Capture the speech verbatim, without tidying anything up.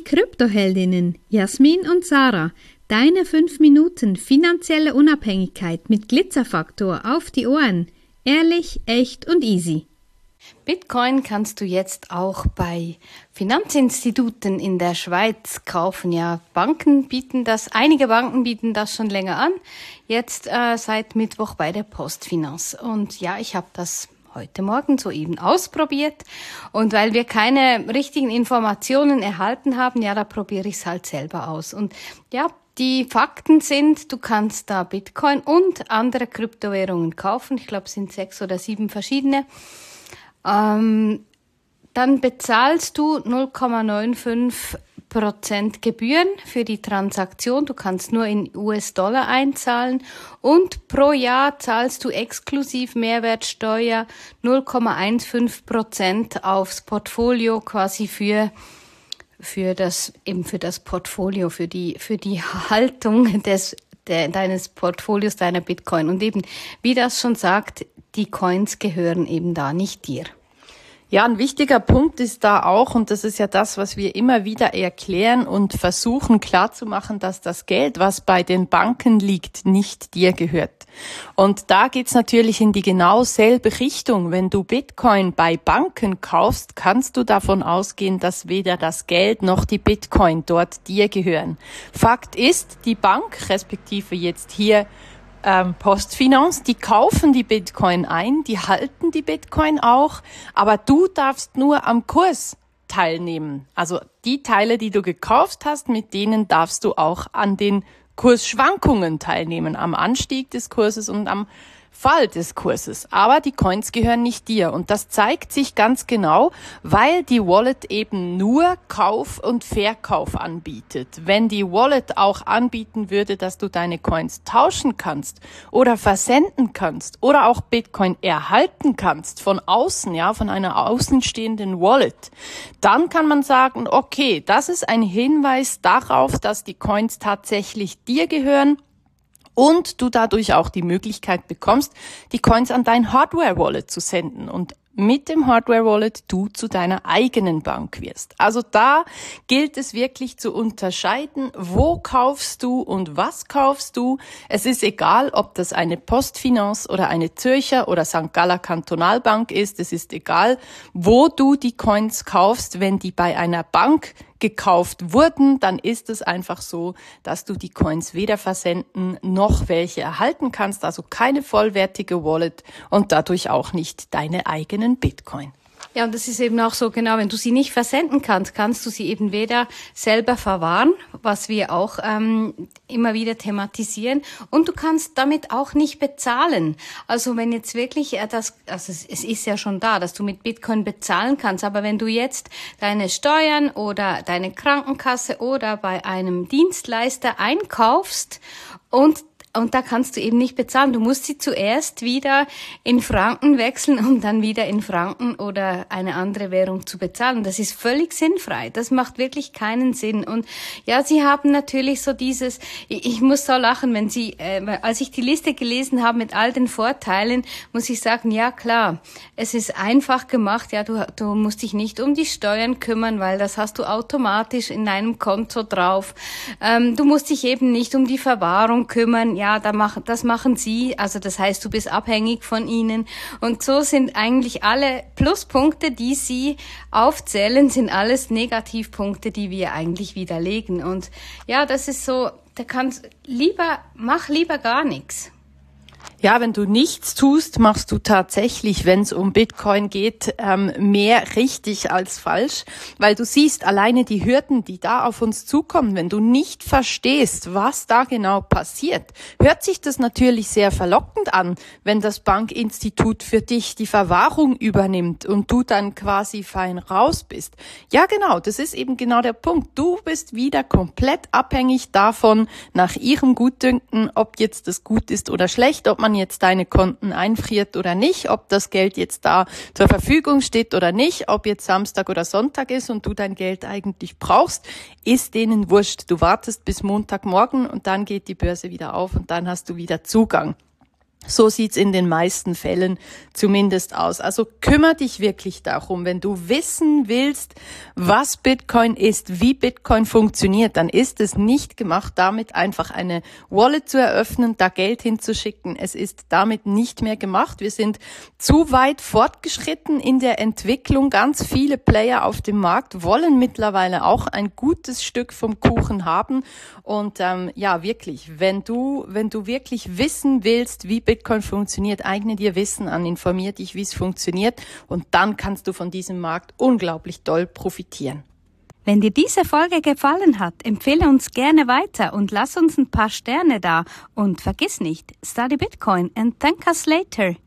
Kryptoheldinnen Jasmin und Sarah. Deine fünf Minuten finanzielle Unabhängigkeit mit Glitzerfaktor auf die Ohren. Ehrlich, echt und easy. Bitcoin kannst du jetzt auch bei Finanzinstituten in der Schweiz kaufen. Ja, Banken bieten das, einige Banken bieten das schon länger an. Jetzt äh, seit Mittwoch bei der Postfinance. Und ja, ich habe das heute Morgen soeben ausprobiert. Und weil wir keine richtigen Informationen erhalten haben, ja, da probiere ich es halt selber aus. Und ja, die Fakten sind, du kannst da Bitcoin und andere Kryptowährungen kaufen. Ich glaube, es sind sechs oder sieben verschiedene. Ähm, dann bezahlst du null Komma fünfundneunzig Prozent Gebühren für die Transaktion. Du kannst nur in U S-Dollar einzahlen und pro Jahr zahlst du exklusiv Mehrwertsteuer null Komma fünfzehn Prozent aufs Portfolio quasi für für das eben für das Portfolio, für die für die Haltung des de, deines Portfolios, deiner Bitcoin. Und eben, wie das schon sagt, die Coins gehören eben da nicht dir. Ja, ein wichtiger Punkt ist da auch, und das ist ja das, was wir immer wieder erklären und versuchen klarzumachen, dass das Geld, was bei den Banken liegt, nicht dir gehört. Und da geht's natürlich in die genau selbe Richtung. Wenn du Bitcoin bei Banken kaufst, kannst du davon ausgehen, dass weder das Geld noch die Bitcoin dort dir gehören. Fakt ist, die Bank, respektive jetzt hier Ähm, Postfinance, die kaufen die Bitcoin ein, die halten die Bitcoin auch, aber du darfst nur am Kurs teilnehmen. Also die Teile, die du gekauft hast, mit denen darfst du auch an den Kursschwankungen teilnehmen, am Anstieg des Kurses und am Fall des Kurses. Aber die Coins gehören nicht dir. Und das zeigt sich ganz genau, weil die Wallet eben nur Kauf und Verkauf anbietet. Wenn die Wallet auch anbieten würde, dass du deine Coins tauschen kannst oder versenden kannst oder auch Bitcoin erhalten kannst von außen, ja, von einer außenstehenden Wallet, dann kann man sagen, okay, das ist ein Hinweis darauf, dass die Coins tatsächlich dir gehören. Und du dadurch auch die Möglichkeit bekommst, die Coins an dein Hardware-Wallet zu senden und mit dem Hardware-Wallet du zu deiner eigenen Bank wirst. Also da gilt es wirklich zu unterscheiden, wo kaufst du und was kaufst du. Es ist egal, ob das eine Postfinance oder eine Zürcher oder Sankt Galler Kantonalbank ist. Es ist egal, wo du die Coins kaufst. Wenn die bei einer Bank gekauft wurden, dann ist es einfach so, dass du die Coins weder versenden noch welche erhalten kannst, also keine vollwertige Wallet und dadurch auch nicht deine eigenen Bitcoin. Ja, und das ist eben auch so, genau, wenn du sie nicht versenden kannst, kannst du sie eben weder selber verwahren, was wir auch ähm, immer wieder thematisieren, und du kannst damit auch nicht bezahlen. Also wenn jetzt wirklich äh, das, also es, es ist ja schon da, dass du mit Bitcoin bezahlen kannst, aber wenn du jetzt deine Steuern oder deine Krankenkasse oder bei einem Dienstleister einkaufst und Und da kannst du eben nicht bezahlen. Du musst sie zuerst wieder in Franken wechseln, um dann wieder in Franken oder eine andere Währung zu bezahlen. Das ist völlig sinnfrei. Das macht wirklich keinen Sinn. Und ja, sie haben natürlich so dieses, ich, ich muss so lachen, wenn sie, äh, als ich die Liste gelesen habe mit all den Vorteilen, muss ich sagen, ja klar, es ist einfach gemacht. Ja, du, du musst dich nicht um die Steuern kümmern, weil das hast du automatisch in deinem Konto drauf. Ähm, du musst dich eben nicht um die Verwahrung kümmern. Ja, Ja, da machen, das machen sie, also das heißt, du bist abhängig von ihnen. Und so sind eigentlich alle Pluspunkte, die sie aufzählen, sind alles Negativpunkte, die wir eigentlich widerlegen. Und ja, das ist so, da kannst lieber, mach lieber gar nichts. Ja, wenn du nichts tust, machst du tatsächlich, wenn es um Bitcoin geht, ähm, mehr richtig als falsch, weil du siehst alleine die Hürden, die da auf uns zukommen. Wenn du nicht verstehst, was da genau passiert, hört sich das natürlich sehr verlockend an, wenn das Bankinstitut für dich die Verwahrung übernimmt und du dann quasi fein raus bist. Ja, genau, das ist eben genau der Punkt. Du bist wieder komplett abhängig davon, nach ihrem Gutdünken, ob jetzt das gut ist oder schlecht, ob man jetzt deine Konten einfriert oder nicht, ob das Geld jetzt da zur Verfügung steht oder nicht, ob jetzt Samstag oder Sonntag ist und du dein Geld eigentlich brauchst, ist denen wurscht. Du wartest bis Montagmorgen und dann geht die Börse wieder auf und dann hast du wieder Zugang. So sieht's in den meisten Fällen zumindest aus. Also kümmere dich wirklich darum, wenn du wissen willst, was Bitcoin ist, wie Bitcoin funktioniert, dann ist es nicht gemacht, damit einfach eine Wallet zu eröffnen, da Geld hinzuschicken. Es ist damit nicht mehr gemacht. Wir sind zu weit fortgeschritten in der Entwicklung. Ganz viele Player auf dem Markt wollen mittlerweile auch ein gutes Stück vom Kuchen haben. Und ähm, ja, wirklich, wenn du, wenn du wirklich wissen willst, wie Bitcoin funktioniert, eigne dir Wissen an, informier dich, wie es funktioniert und dann kannst du von diesem Markt unglaublich doll profitieren. Wenn dir diese Folge gefallen hat, empfehle uns gerne weiter und lass uns ein paar Sterne da. Und vergiss nicht, study Bitcoin and thank us later.